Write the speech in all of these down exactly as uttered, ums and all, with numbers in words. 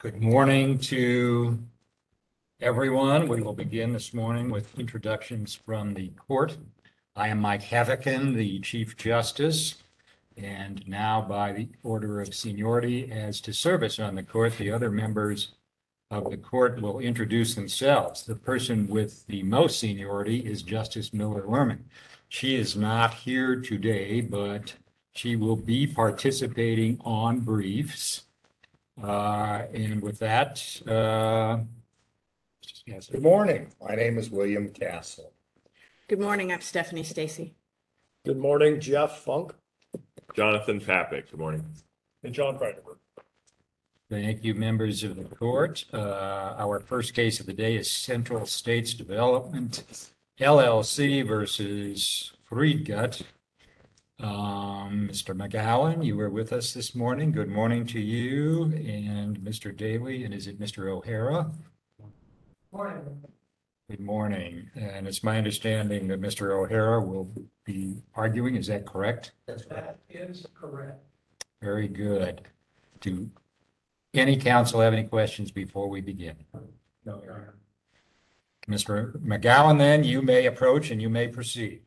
Good morning to everyone. We will begin this morning with introductions from the court. I am Mike Havican, the Chief Justice, and now by the order of seniority as to service on the court, the other members of the court will introduce themselves. The person with the most seniority is Justice Miller Lerman. She is not here today, but she will be participating on briefs. Uh, and with that, uh, yes. Good morning. My name is William Castle. Good morning. I'm Stephanie Stacy. Good morning, Jeff Funk. Jonathan Papik. Good morning. And John Freidenberg. Thank you, members of the court. Uh, our first case of the day is Central States Development L L C versus Freedgut. Um, Mister McGowan, you were with us this morning. Good morning to you and Mister Daly. And is it Mister O'Hara? Morning. Good morning. And it's my understanding that Mister O'Hara will be arguing. Is that correct? That is correct. Very good. Do any counsel have any questions before we begin? No, Your Honor. Mister McGowan, then you may approach and you may proceed.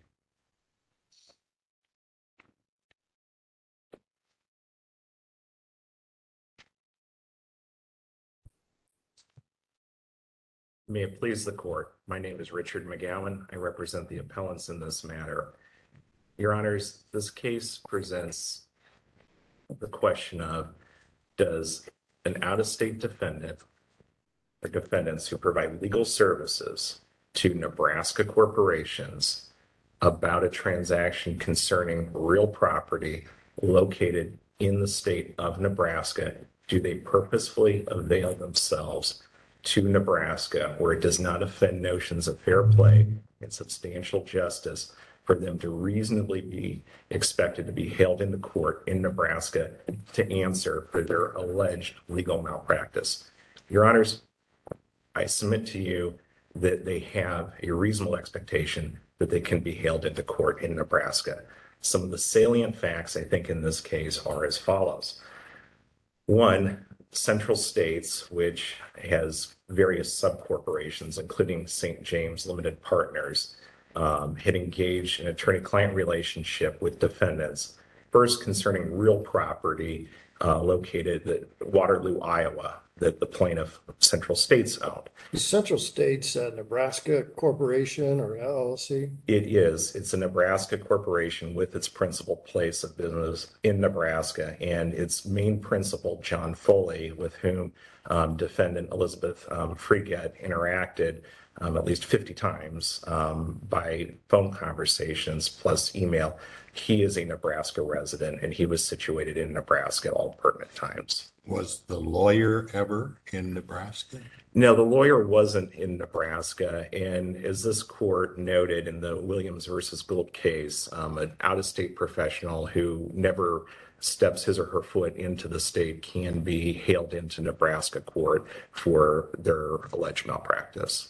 May it please the court. My name is Richard McGowan. I represent the appellants in this matter. Your Honors, this case presents the question of, does an out-of-state defendant or defendants who provide legal services to Nebraska corporations about a transaction concerning real property located in the state of Nebraska, do they purposefully avail themselves to Nebraska, where it does not offend notions of fair play and substantial justice, for them to reasonably be expected to be hailed into court in Nebraska to answer for their alleged legal malpractice? Your Honors, I submit to you that they have a reasonable expectation that they can be hailed into court in Nebraska. Some of the salient facts, I think, in this case are as follows. One, Central States, which has various subcorporations, including Saint James Limited Partners, um, had engaged in an attorney-client relationship with defendants, first concerning real property uh, located at Waterloo, Iowa, that the plaintiff Central States owned. Is Central States a Nebraska corporation or L L C? It is. It's a Nebraska corporation with its principal place of business in Nebraska, and its main principal, John Foley, with whom um, defendant Elizabeth um, Freedgut interacted um, at least fifty times um, by phone conversations plus email. He is a Nebraska resident, and he was situated in Nebraska at all pertinent times. Was the lawyer ever in Nebraska? No, the lawyer wasn't in Nebraska. And as this court noted in the Williams versus Gould case, um, an out-of-state professional who never steps his or her foot into the state can be hailed into Nebraska court for their alleged malpractice.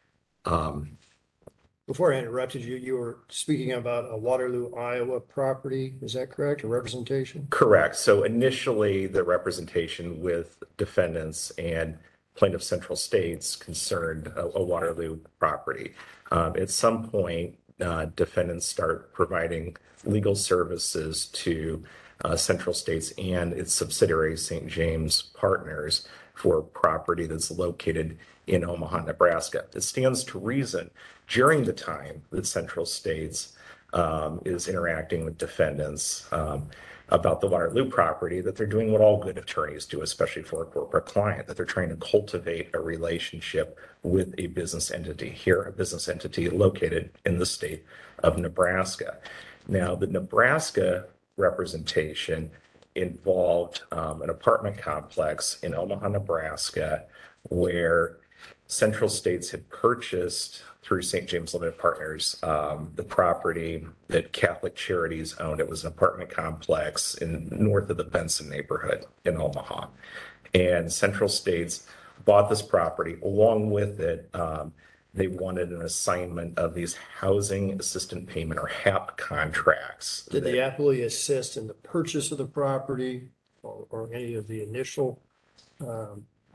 Um, Before I interrupted you, you were speaking about a Waterloo, Iowa property. Is that correct? A representation? Correct. So initially, the representation with defendants and plaintiff Central States concerned a, a Waterloo property. Um, at some point, uh, defendants start providing legal services to uh, Central States and its subsidiary Saint James Partners for property that's located in Omaha, Nebraska. It stands to reason during the time that Central States um, is interacting with defendants um, about the Waterloo property, that they're doing what all good attorneys do, especially for a corporate client, that they're trying to cultivate a relationship with a business entity here, a business entity located in the state of Nebraska. Now, the Nebraska representation involved um, an apartment complex in Omaha, Nebraska, where Central States had purchased through Saint James Limited Partners um, the property that Catholic Charities owned. It was an apartment complex in north of the Benson neighborhood in Omaha. And Central States bought this property. Along with it, um, they wanted an assignment of these housing assistant payment or H A P contracts. Did the appellee assist in the purchase of the property or, or any of the initial um,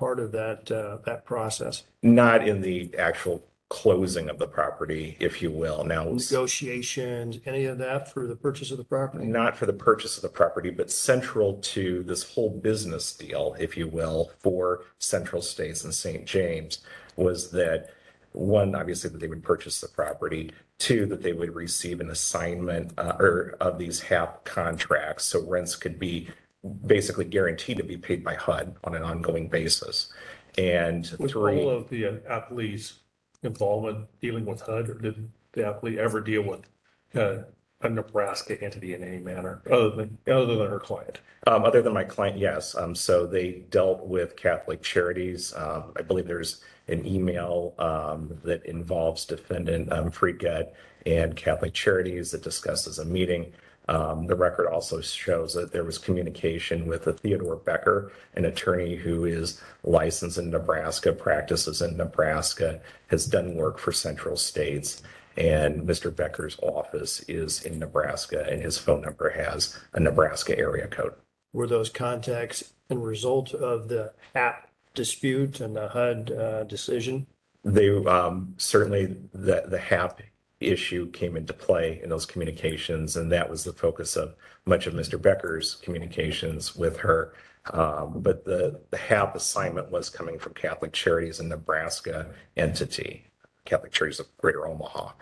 part of that, uh, that process? Not in the actual closing of the property, if you will. Now, Negotiations, any of that for the purchase of the property? not for the purchase of the property, but central to this whole business deal, if you will, for Central States and Saint James was that one, obviously that they would purchase the property, two, that they would receive an assignment uh, or of these H A P contracts. So rents could be basically guaranteed to be paid by H U D on an ongoing basis. And Was three. all of the uh, applicants' involvement dealing with H U D, or did the applicant ever deal with uh, a Nebraska entity in any manner, other than, other than her client? Um, other than my client, yes. Um, so they dealt with Catholic Charities. Um, I believe there's an email um, that involves defendant um, Freegut and Catholic Charities that discusses a meeting. Um, the record also shows that there was communication with a Theodore Becker, an attorney who is licensed in Nebraska, practices in Nebraska, has done work for Central States. And Mister Becker's office is in Nebraska, and his phone number has a Nebraska area code. Were those contacts in result of the app dispute and the H U D uh, decision? They um, certainly the the H A P issue came into play in those communications, and that was the focus of much of Mister Becker's communications with her. Um, but the the H A P assignment was coming from Catholic Charities, a Nebraska entity, Catholic Charities of Greater Omaha,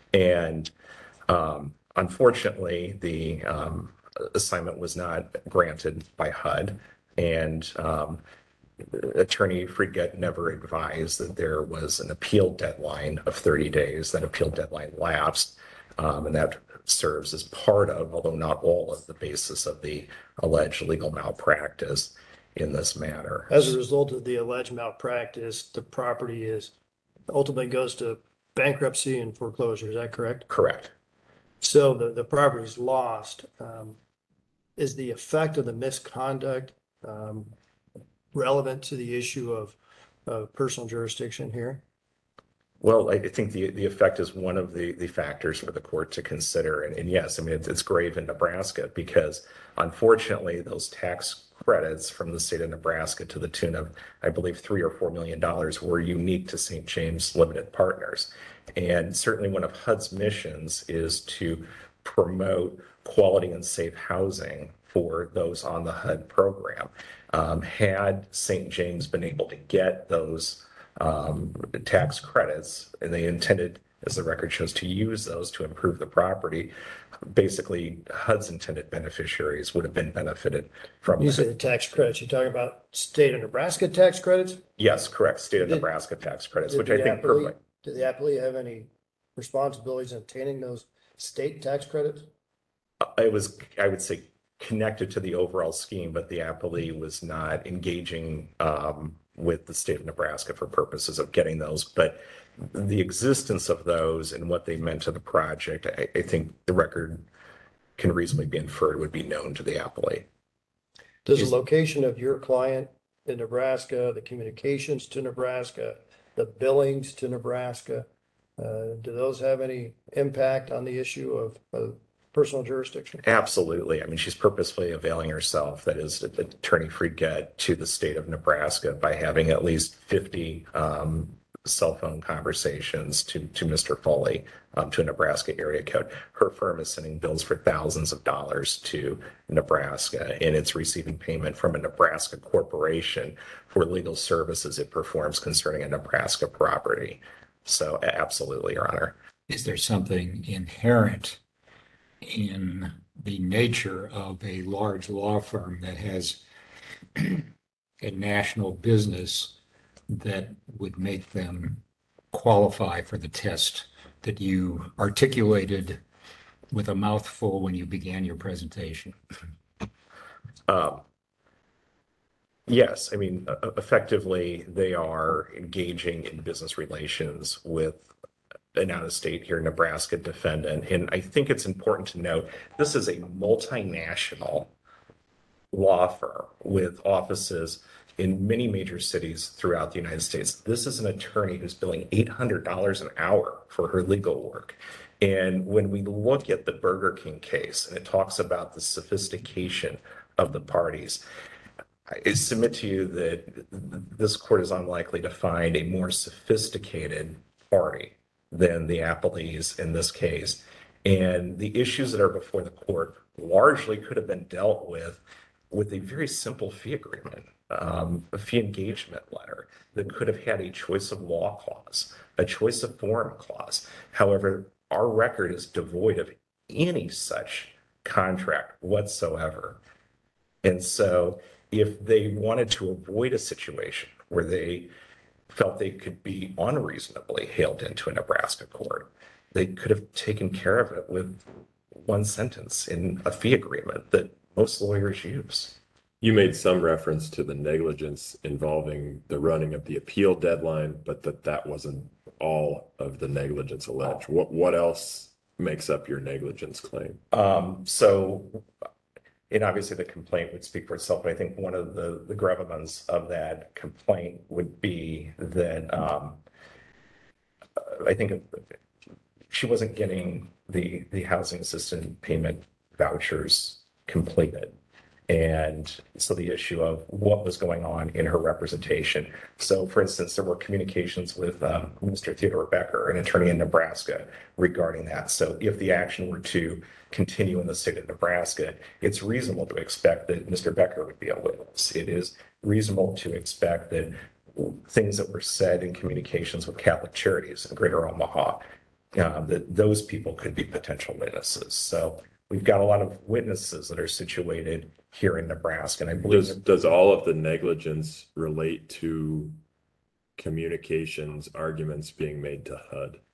and um, unfortunately, the um, assignment was not granted by H U D, and um, Attorney Freegut never advised that there was an appeal deadline of thirty days. That appeal deadline lapsed, um, and that serves as part of, although not all of the basis of the alleged legal malpractice in this matter. As a result of the alleged malpractice, the property is ultimately goes to bankruptcy and foreclosure. Is that correct? Correct. So the, the property is lost. Um, is the effect of the misconduct um, relevant to the issue of, of personal jurisdiction here? Well, I I think the, the effect is one of the, the factors for the court to consider. And, and yes, I mean, it's, it's grave in Nebraska because unfortunately those tax credits from the state of Nebraska to the tune of, I believe, three or four million dollars were unique to Saint James Limited Partners. And certainly one of H U D's missions is to promote quality and safe housing for those on the H U D program. Um, had Saint James been able to get those um, tax credits, and they intended, as the record shows, to use those to improve the property, basically H U D's intended beneficiaries would have been benefited from You that. say the tax credits, you're talking about state of Nebraska tax credits? Yes, correct. State of Did- Nebraska tax credits, Did which I the think appellee- perfect. Did the appellee have any responsibilities in obtaining those state tax credits? It was, I would say, connected to the overall scheme, but the appellee was not engaging um, with the state of Nebraska for purposes of getting those. But the existence of those and what they meant to the project, I, I think the record can reasonably be inferred would be known to the appellee. Does Is- the location of your client in Nebraska, the communications to Nebraska, the billings to Nebraska, uh, do those have any impact on the issue of, of personal jurisdiction? Absolutely. I mean, she's purposefully availing herself, that is, Attorney Freegut, to the state of Nebraska by having at least fifty um, cell phone conversations to, to Mister Foley, um, to a Nebraska area code. Her firm is sending bills for thousands of dollars to Nebraska, and it's receiving payment from a Nebraska corporation for legal services it performs concerning a Nebraska property. So absolutely, Your Honor. Is there something inherent in the nature of a large law firm that has a national business that would make them qualify for the test that you articulated with a mouthful when you began your presentation? Um, yes, I mean, e- effectively, they are engaging in business relations with an out-of-state here, Nebraska defendant. And I think it's important to note, this is a multinational law firm with offices in many major cities throughout the United States. This is an attorney who's billing eight hundred dollars an hour for her legal work. And when we look at the Burger King case, and it talks about the sophistication of the parties, I submit to you that this court is unlikely to find a more sophisticated party than the appellees in this case. And the issues that are before the court largely could have been dealt with with a very simple fee agreement, um, a fee engagement letter that could have had a choice of law clause, a choice of forum clause. However, our record is devoid of any such contract whatsoever. And so if they wanted to avoid a situation where they felt they could be unreasonably hailed into a Nebraska court, they could have taken care of it with one sentence in a fee agreement that most lawyers use. You made some reference to the negligence involving the running of the appeal deadline, but that that wasn't all of the negligence alleged. What what else makes up your negligence claim? Um, so, and obviously the complaint would speak for itself, but I think one of the, the gravamon's of that complaint would be that um, I think she wasn't getting the, the housing assistance payment vouchers completed. And so the issue of what was going on in her representation. So, for instance, there were communications with um, Mister Theodore Becker, an attorney in Nebraska, regarding that. So if the action were to continue in the state of Nebraska, it's reasonable to expect that Mister Becker would be a witness. It is reasonable to expect that things that were said in communications with Catholic Charities in Greater Omaha, uh, that those people could be potential witnesses. So we've got a lot of witnesses that are situated here in Nebraska. And I believe Does, does all of the negligence relate to communications arguments being made to H U D?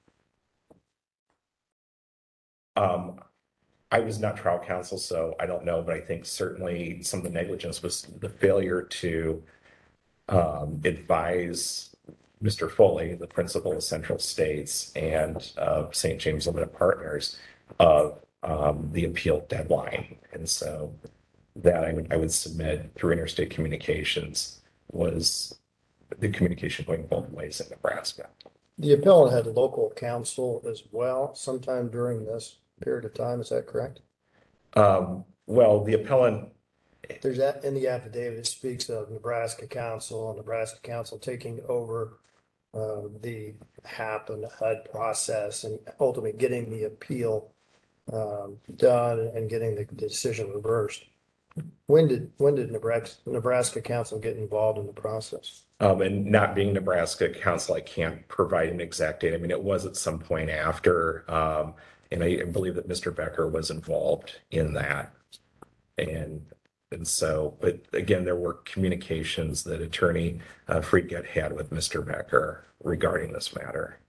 Um, I was not trial counsel, so I don't know, but I think certainly some of the negligence was the failure to um, advise Mister Foley, the principal of Central States and uh, Saint James Limited Partners, of um, the appeal deadline. And so that I would, I would submit through interstate communications was the communication going both ways in Nebraska. The appellant had local counsel as well sometime during this period of time. Is that correct? Um, well, the appellant, There's that in the affidavit, it speaks of Nebraska counsel, Nebraska counsel taking over uh, the H A P and the H U D process and ultimately getting the appeal um, done and getting the decision reversed. When did, when did Nebraska, Nebraska counsel get involved in the process? um, and not being Nebraska counsel, I can't provide an exact date. I mean, it was at some point after, um, and I believe that Mister Becker was involved in that. And And so, but again, there were communications that attorney uh, Friedgut had with Mister Becker regarding this matter.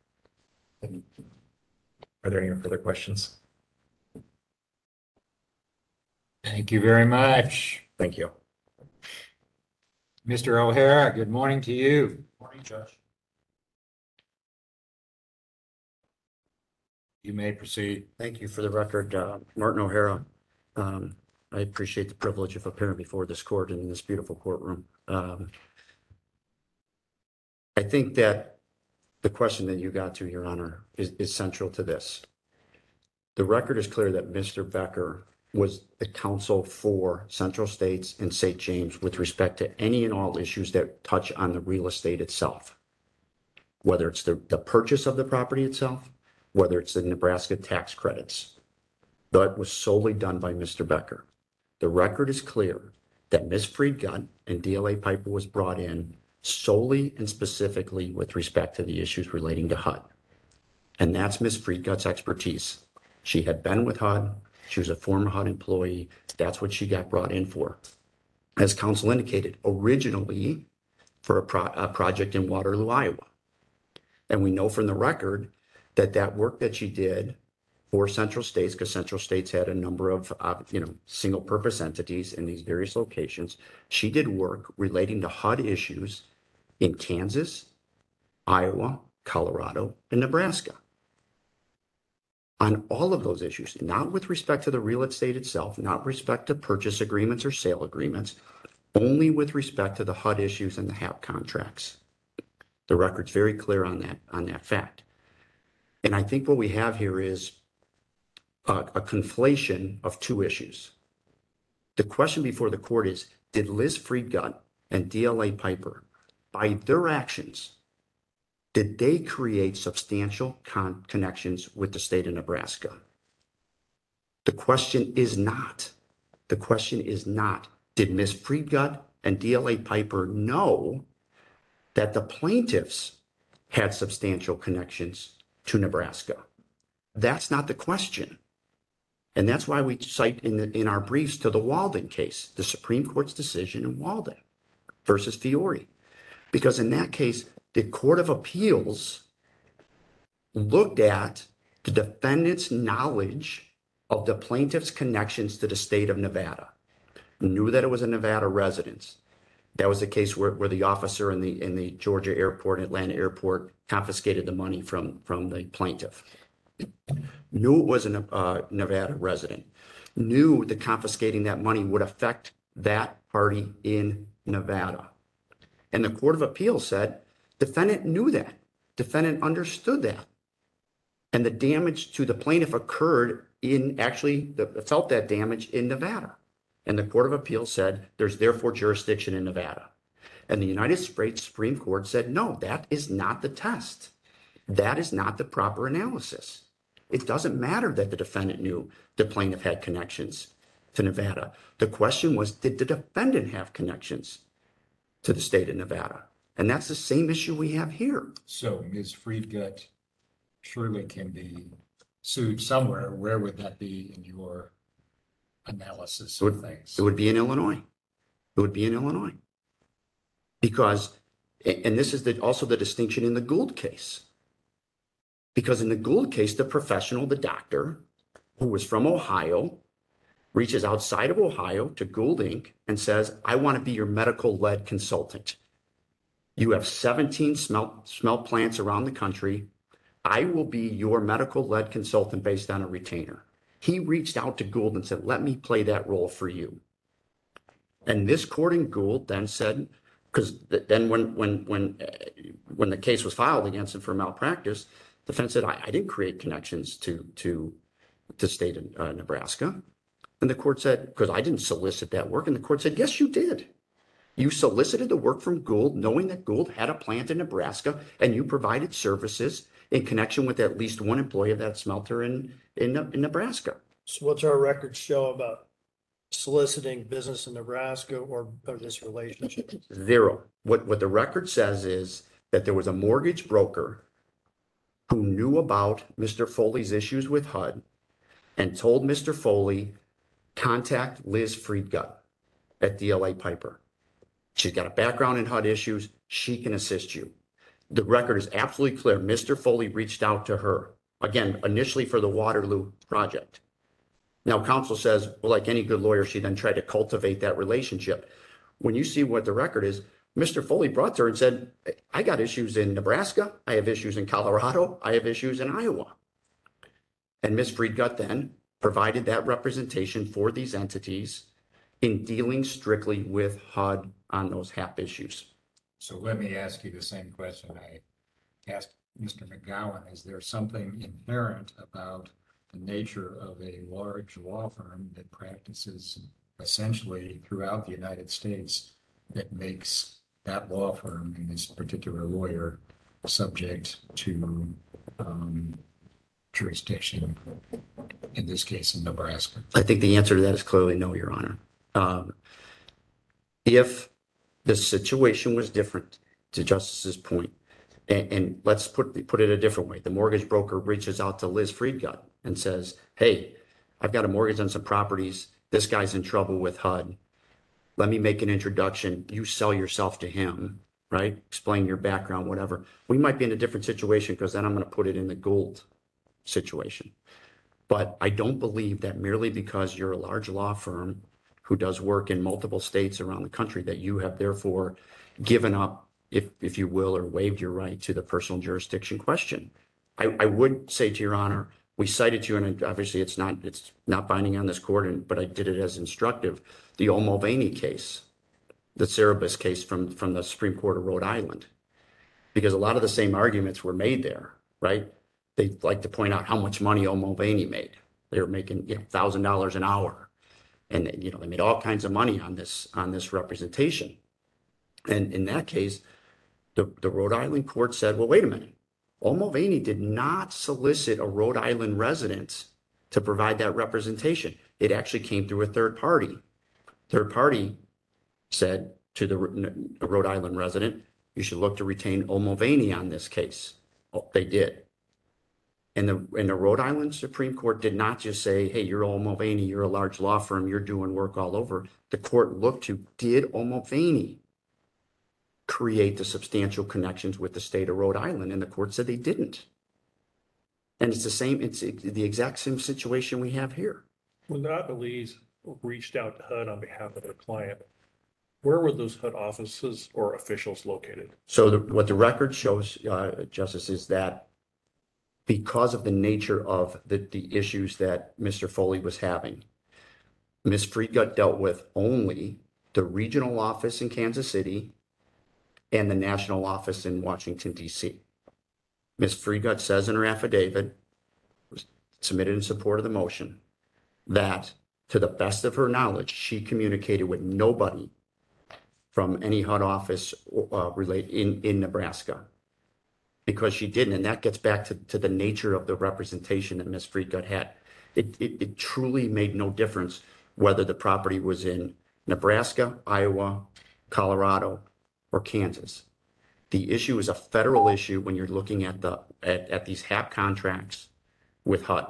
Are there any further questions? Thank you very much. Thank you. Mister O'Hara, good morning to you. Morning, Judge. You may proceed. Thank you. For the record, uh, Martin O'Hara. Um, I appreciate the privilege of appearing before this court and in this beautiful courtroom. Um, I think that the question that you got to, Your Honor, is, is central to this. The record is clear that Mister Becker was the counsel for Central States and Saint James with respect to any and all issues that touch on the real estate itself, whether it's the, the purchase of the property itself, whether it's the Nebraska tax credits. That was solely done by Mister Becker. The record is clear that Miz Friedgut and D L A Piper was brought in solely and specifically with respect to the issues relating to H U D. And that's Miz Friedgut's expertise. She had been with H U D. She was a former H U D employee. That's what she got brought in for. As counsel indicated, originally for a, pro- a project in Waterloo, Iowa. And we know from the record that that work that she did for Central States, because Central States had a number of, uh, you know, single purpose entities in these various locations. She did work relating to H U D issues in Kansas, Iowa, Colorado, and Nebraska. On all of those issues, not with respect to the real estate itself, not with respect to purchase agreements or sale agreements, only with respect to the H U D issues and the H A P contracts. The record's very clear on that, on that fact. And I think what we have here is a, a conflation of two issues. The question before the court is, did Liz Friedgut and D L A Piper, by their actions, did they create substantial con- connections with the state of Nebraska? The question is not. The question is not, did Miz Friedgut and D L A Piper know that the plaintiffs had substantial connections to Nebraska? That's not the question. And that's why we cite in, the, in our briefs to the Walden case, the Supreme Court's decision in Walden versus Fiore. Because in that case, the Court of Appeals looked at the defendant's knowledge of the plaintiff's connections to the state of Nevada, knew that it was a Nevada residence. That was the case where, where the officer in the in the Georgia airport, Atlanta airport, confiscated the money from, from the plaintiff. Knew it was a uh, Nevada resident, knew that confiscating that money would affect that party in Nevada. And the Court of Appeals said, defendant knew that, defendant understood that. And the damage to the plaintiff occurred in actually the, felt that damage in Nevada. And the Court of Appeals said, there's therefore jurisdiction in Nevada. And the United States Supreme Court said, no, that is not the test. That is not the proper analysis. It doesn't matter that the defendant knew the plaintiff had connections to Nevada. The question was, did the defendant have connections to the state of Nevada? And that's the same issue we have here. So Miz Friedgut surely can be sued somewhere. Where would that be in your analysis It would, of things? it would be in Illinois. It would be in Illinois. Because, and this is the, also the distinction in the Gould case. Because in the Gould case, the professional, the doctor, who was from Ohio, reaches outside of Ohio to Gould Incorporated and says, I want to be your medical lead consultant. You have seventeen smelt, smelt plants around the country. I will be your medical lead consultant based on a retainer. He reached out to Gould and said, let me play that role for you. And this court in Gould then said, because then when, when, when, uh, when the case was filed against him for malpractice, the defense said, I, I didn't create connections to, to the state of uh, Nebraska. And the court said, because I didn't solicit that work. And the court said, yes, you did. You solicited the work from Gould, knowing that Gould had a plant in Nebraska, and you provided services in connection with at least one employee of that smelter in, in, in Nebraska. So what's our records show about soliciting business in Nebraska or, or this relationship? Zero. What, what the record says is that there was a mortgage broker who knew about Mister Foley's issues with H U D and told Mister Foley, contact Liz Friedgut at D L A Piper. She's got a background in H U D issues. She can assist you. The record is absolutely clear. Mister Foley reached out to her, again, initially for the Waterloo project. Now, counsel says, well, like any good lawyer, she then tried to cultivate that relationship. When you see what the record is, Mister Foley brought to her and said, I got issues in Nebraska. I have issues in Colorado. I have issues in Iowa. And Miz Friedgut then provided that representation for these entities in dealing strictly with H U D on those H A P issues. So let me ask you the same question I asked Mister McGowan. Is there something inherent about the nature of a large law firm that practices essentially throughout the United States that makes that law firm and this particular lawyer subject to um, jurisdiction, in this case in Nebraska? I think the answer to that is clearly no, Your Honor. Um, if the situation was different, to Justice's point, and, and let's put put it a different way. The mortgage broker reaches out to Liz Friedgut and says, hey, I've got a mortgage on some properties. This guy's in trouble with H U D. Let me make an introduction. You sell yourself to him, right? Explain your background, whatever. We might be in a different situation because then I'm going to put it in the Gould situation. But I don't believe that merely because you're a large law firm who does work in multiple states around the country that you have therefore given up, if if you will, or waived your right to the personal jurisdiction question. I, I would say to Your Honor, we cited you, and obviously it's not it's not binding on this court, and, but I did it as instructive. The O'Mulvaney case, the Cerebus case from, from the Supreme Court of Rhode Island, because a lot of the same arguments were made there, right? They like to point out how much money O'Mulvaney made. They were making you know, one thousand dollars an hour. And, you know, they made all kinds of money on this, on this representation. And in that case, the, the Rhode Island court said, well, wait a minute. Old Mulvaney did not solicit a Rhode Island resident to provide that representation. It actually came through a third party. Third party said to the Rhode Island resident, you should look to retain Old Mulvaney on this case. Oh, they did. And the, and the Rhode Island Supreme Court did not just say, hey, you're Old Mulvaney, you're a large law firm, you're doing work all over. The court looked to, did Old Mulvaney create the substantial connections with the state of Rhode Island? And the court said they didn't. And it's the same, it's the exact same situation we have here. When the Applees reached out to H U D on behalf of their client, where were those H U D offices or officials located? So the, what the record shows, uh, Justice, is that because of the nature of the, the issues that Mister Foley was having, Miz Freegut dealt with only the regional office in Kansas City and the national office in Washington, D C. Miz Freegut says in her affidavit, submitted in support of the motion, that to the best of her knowledge, she communicated with nobody from any H U D office uh, relate in, in Nebraska, because she didn't. And that gets back to, to the nature of the representation that Miz Freegut had. It, it, it truly made no difference whether the property was in Nebraska, Iowa, Colorado, or Kansas. The issue is a federal issue when you're looking at the at, at these H A P contracts with H U D.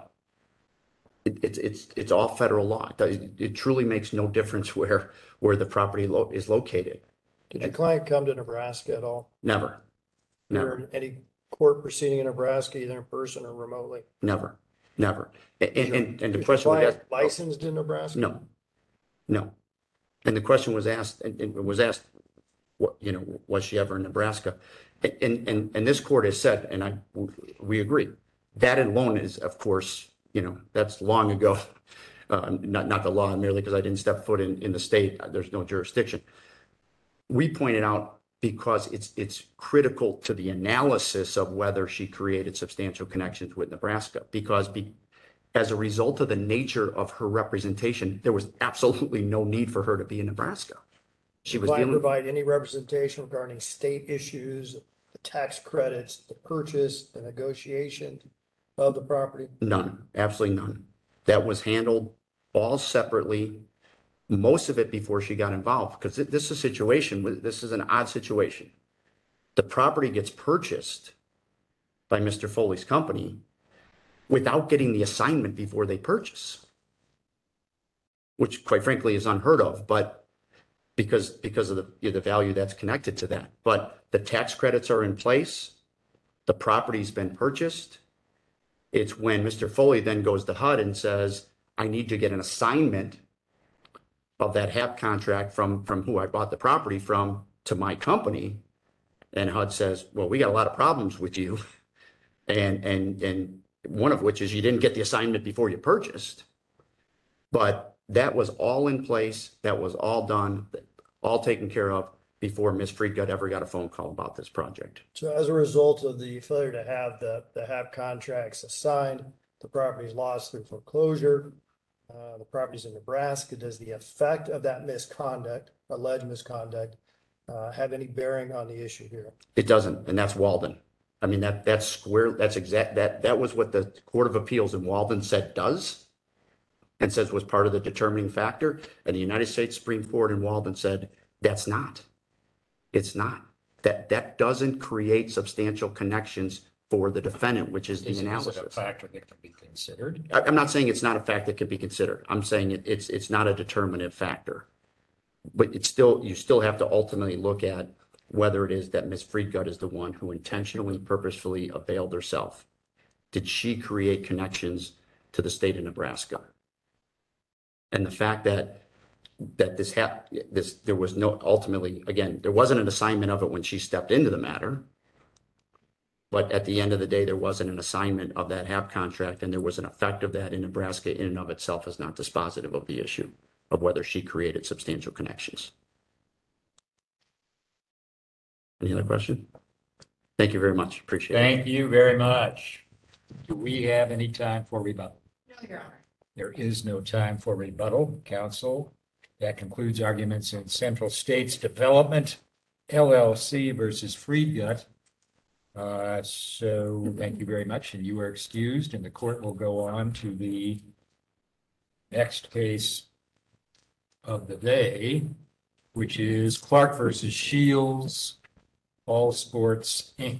It, it's it's it's all federal law. It, it truly makes no difference where where the property lo is located. Did your client come to Nebraska at all? Never, Or never, in any court proceeding in Nebraska, either in person or remotely? never, never. And and, and, and the Is your question was client asked, licensed in Nebraska? no, no. And the question was asked, and it was asked, what, you know, was she ever in Nebraska? And, and, and this court has said, and I, we agree, that alone is, of course, you know, that's long ago. Uh, not, not the law, merely because I didn't step foot in, in the state, there's no jurisdiction. We pointed out because it's, it's critical to the analysis of whether she created substantial connections with Nebraska, because be, as a result of the nature of her representation, there was absolutely no need for her to be in Nebraska. She Did was the client dealing, provide any representation regarding state issues, the tax credits, the purchase, the negotiation of the property? none, absolutely none. That was handled all separately, most of it before she got involved, because this is a situation, this is an odd situation. The property gets purchased by Mister Foley's company without getting the assignment before they purchase, which quite frankly is unheard of, but because, because of the, you know, the value that's connected to that. But the tax credits are in place, the property's been purchased. It's when Mister Foley then goes to H U D and says, I need to get an assignment of that H A P contract from, from who I bought the property from to my company. And H U D says, well, we got a lot of problems with you. And, and, and one of which is you didn't get the assignment before you purchased. But that was all in place. That was all done, all taken care of before Miz Freegut ever got a phone call about this project. So as a result of the failure to have the, the H A P contracts assigned, the property is lost through foreclosure. Uh, the property's in Nebraska. Does the effect of that misconduct, alleged misconduct, uh, have any bearing on the issue here? It doesn't, and that's Walden. I mean, that, that's square, that's exact, that, that was what the Court of Appeals in Walden said does, and says was part of the determining factor. And the United States Supreme Court in Walden said, that's not. It's not. That, that doesn't create substantial connections for the defendant, which is the Is is it a analysis. factor that can be considered? I- I'm not saying it's not a fact that can be considered. I'm saying it, it's, it's not a determinative factor. But it's still, you still have to ultimately look at whether it is that Miz Freegut is the one who intentionally, purposefully availed herself. Did she create connections to the state of Nebraska? And the fact that, that this hap, this, there was no, ultimately, again, there wasn't an assignment of it when she stepped into the matter. But at the end of the day, there wasn't an assignment of that H A P contract, and there was an effect of that in Nebraska in and of itself is not dispositive of the issue of whether she created substantial connections. Any other question? Thank you very much. Appreciate it. Thank you very much. Do we have any time for rebuttal? No, Your Honor. There is no time for rebuttal, counsel. That concludes arguments in Central States Development L L C versus Freed Gut. Uh, so thank you very much, and you are excused, and the court will go on to the next case of the day, which is Clark versus Shields All Sports Incorporated.